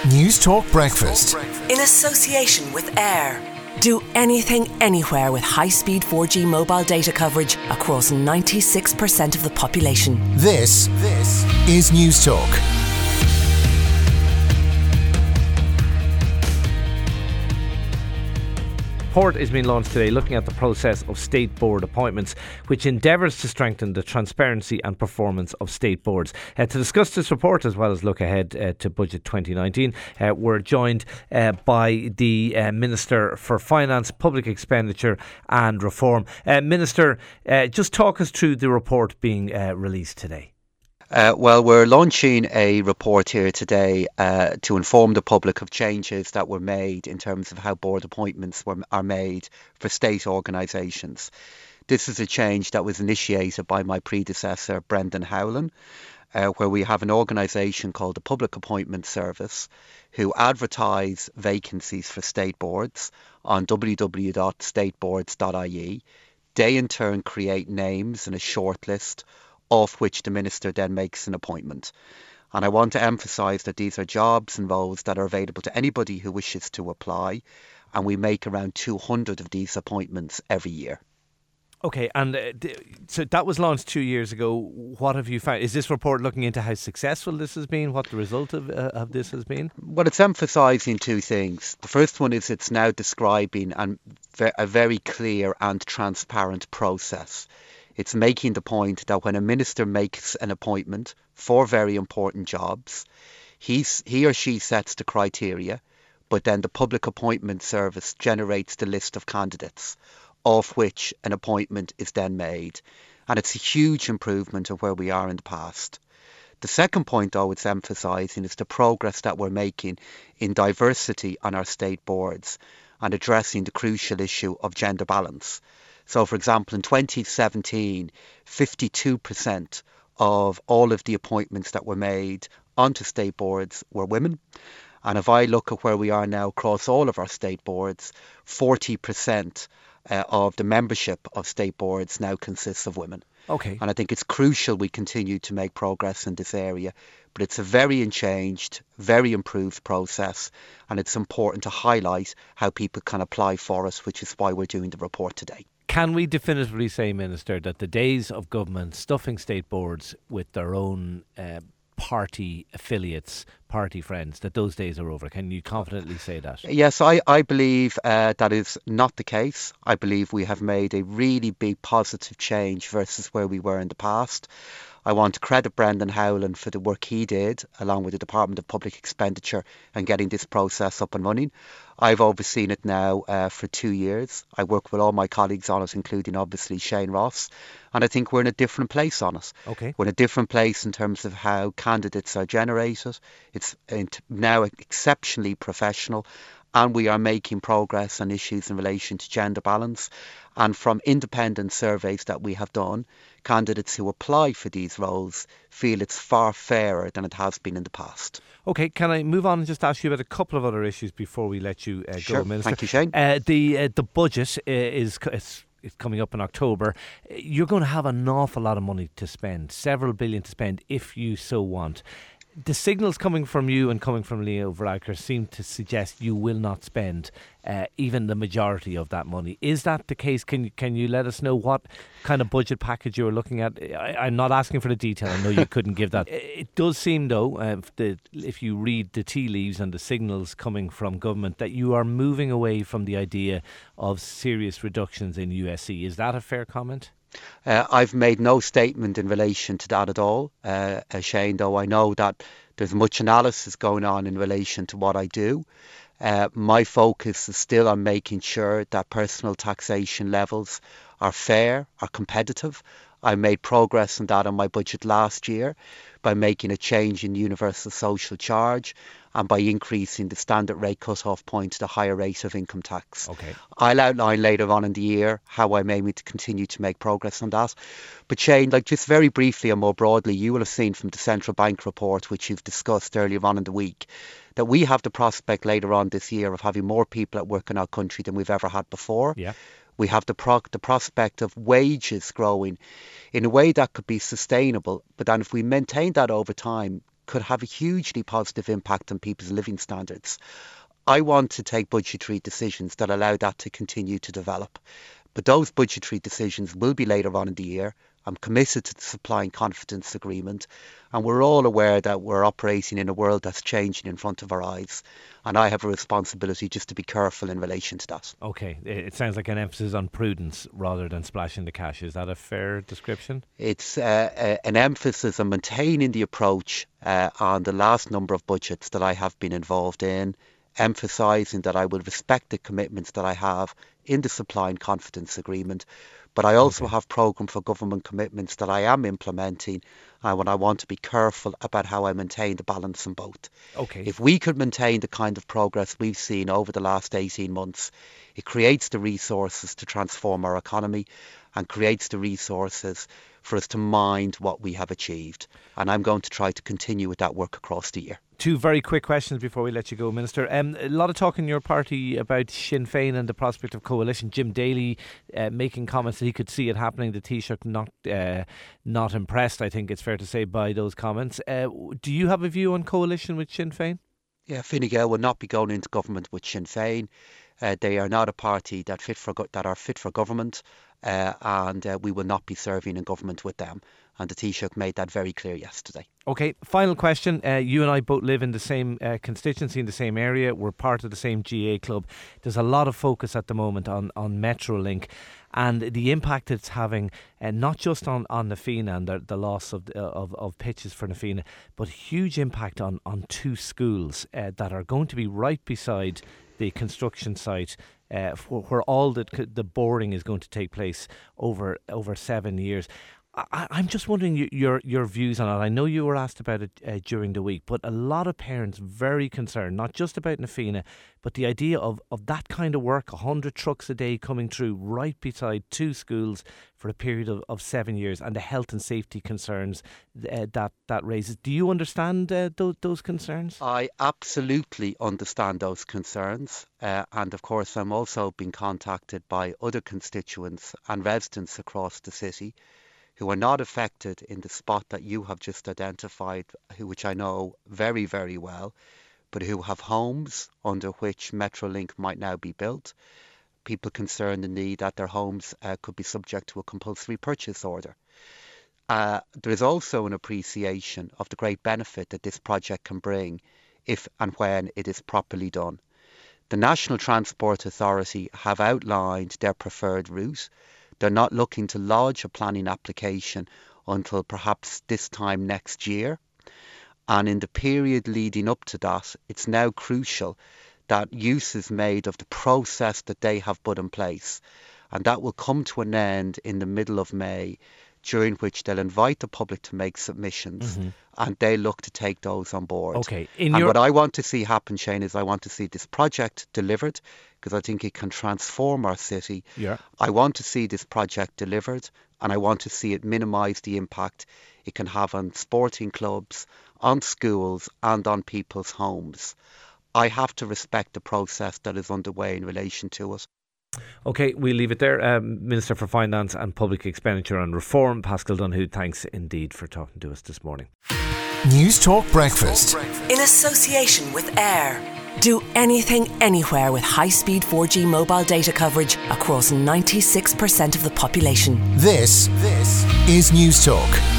News Talk Breakfast. In association with Air. Do anything, anywhere with high-speed 4G mobile data coverage across 96% of the population. This is News Talk. Report is being launched today looking at the process of state board appointments, which endeavours to strengthen the transparency and performance of state boards. To discuss this report as well as look ahead to Budget 2019, we're joined by the Minister for Finance, Public Expenditure and Reform. Minister, just talk us through the report being released today. Well, we're launching a report here today to inform the public of changes that were made in terms of how board appointments are made for state organisations. This is a change that was initiated by my predecessor, Brendan Howlin, where we have an organisation called the Public Appointment Service who advertise vacancies for state boards on www.stateboards.ie. They in turn create names in a shortlist of which the Minister then makes an appointment. And I want to emphasise that these are jobs and roles that are available to anybody who wishes to apply, and we make around 200 of these appointments every year. OK, and so that was launched 2 years ago. What have you found? Is this report looking into how successful this has been, what the result of this has been? Well, it's emphasising two things. The first one is it's now describing a very clear and transparent process. It's making the point that when a minister makes an appointment for very important jobs, he or she sets the criteria, but then the Public Appointment Service generates the list of candidates, of which an appointment is then made. And it's a huge improvement of where we are in the past. The second point, though, it's emphasising is the progress that we're making in diversity on our state boards and addressing the crucial issue of gender balance. So, for example, in 2017, 52% of all of the appointments that were made onto state boards were women. And if I look at where we are now across all of our state boards, 40% of the membership of state boards now consists of women. Okay. And I think it's crucial we continue to make progress in this area. But it's a very changed, very improved process. And it's important to highlight how people can apply for us, which is why we're doing the report today. Can we definitively say, Minister, that the days of government stuffing state boards with their own party affiliates, party friends, that those days are over? Can you confidently say that? Yes, I believe that is not the case. I believe we have made a really big positive change versus where we were in the past. I want to credit Brendan Howlin for the work he did, along with the Department of Public Expenditure, and getting this process up and running. I've overseen it now for 2 years. I work with all my colleagues on it, including obviously Shane Ross. And I think we're in a different place on it. Okay. We're in a different place in terms of how candidates are generated. It's now exceptionally professional. And we are making progress on issues in relation to gender balance. And from independent surveys that we have done, candidates who apply for these roles feel it's far fairer than it has been in the past. OK, can I move on and just ask you about a couple of other issues before we let you Sure. go, Minister? Thank you, Shane. The budget is coming up in October. You're going to have an awful lot of money to spend, several billion to spend if you so want. The signals coming from you and coming from Leo Varadkar seem to suggest you will not spend even the majority of that money. Is that the case? Can you let us know what kind of budget package you're looking at? I'm not asking for the detail. I know you couldn't give that. It does seem, though, if you read the tea leaves and the signals coming from government, that you are moving away from the idea of serious reductions in USC. Is that a fair comment? I've made no statement in relation to that at all, Shane, though I know that there's much analysis going on in relation to what I do. My focus is still on making sure that personal taxation levels are fair, are competitive. I made progress on that on my budget last year by making a change in universal social charge and by increasing the standard rate cut-off point to the higher rate of income tax. Okay. I'll outline later on in the year how I'm aiming to continue to make progress on that. But Shane, just very briefly and more broadly, you will have seen from the Central Bank report, which you've discussed earlier on in the week, that we have the prospect later on this year of having more people at work in our country than we've ever had before. Yeah. We have the prospect of wages growing in a way that could be sustainable. But then if we maintain that over time, could have a hugely positive impact on people's living standards. I want to take budgetary decisions that allow that to continue to develop. But those budgetary decisions will be later on in the year. I'm committed to the Supply and Confidence Agreement, and we're all aware that we're operating in a world that's changing in front of our eyes, and I have a responsibility just to be careful in relation to that. Okay, it sounds like an emphasis on prudence rather than splashing the cash. Is that a fair description? It's an emphasis on maintaining the approach on the last number of budgets that I have been involved in, emphasising that I will respect the commitments that I have in the Supply and Confidence Agreement. But I also have programme for government commitments that I am implementing, and I want to be careful about how I maintain the balance in both. Okay. If we could maintain the kind of progress we've seen over the last 18 months, it creates the resources to transform our economy and creates the resources for us to mind what we have achieved. And I'm going to try to continue with that work across the year. Two very quick questions before we let you go, Minister. A lot of talk in your party about Sinn Féin and the prospect of coalition. Jim Daly making comments that he could see it happening. The Taoiseach not impressed, I think it's fair to say, by those comments. Do you have a view on coalition with Sinn Féin? Yeah, Fine Gael will not be going into government with Sinn Féin. They are not a party that are fit for government, and we will not be serving in government with them. And the Taoiseach made that very clear yesterday. OK, final question. You and I both live in the same constituency, in the same area. We're part of the same GA club. There's a lot of focus at the moment on Metrolink and the impact it's having, not just on Na Fianna and the loss of pitches for Na Fianna, but huge impact on two schools that are going to be right beside the construction site where all the boring is going to take place over 7 years. I'm just wondering your views on it. I know you were asked about it during the week, but a lot of parents very concerned, not just about Na Fianna, but the idea of that kind of work, 100 trucks a day coming through right beside two schools for a period of 7 years, and the health and safety concerns that raises. Do you understand those concerns? I absolutely understand those concerns, and of course I'm also being contacted by other constituents and residents across the city who are not affected in the spot that you have just identified, which I know very, very well, but who have homes under which Metrolink might now be built. People concerned indeed that their homes could be subject to a compulsory purchase order. There is also an appreciation of the great benefit that this project can bring if and when it is properly done. The National Transport Authority have outlined their preferred route. They're not looking to lodge a planning application until perhaps this time next year. And in the period leading up to that, it's now crucial that use is made of the process that they have put in place. And that will come to an end in the middle of May, during which they'll invite the public to make submissions, and they look to take those on board. Okay. What I want to see happen, Shane, is I want to see this project delivered, because I think it can transform our city. Yeah. I want to see this project delivered, and I want to see it minimise the impact it can have on sporting clubs, on schools, and on people's homes. I have to respect the process that is underway in relation to it. OK, we'll leave it there. Minister for Finance and Public Expenditure and Reform, Paschal Donohoe, thanks indeed for talking to us this morning. News Talk Breakfast. In association with AIR. Do anything, anywhere with high-speed 4G mobile data coverage across 96% of the population. This is News Talk.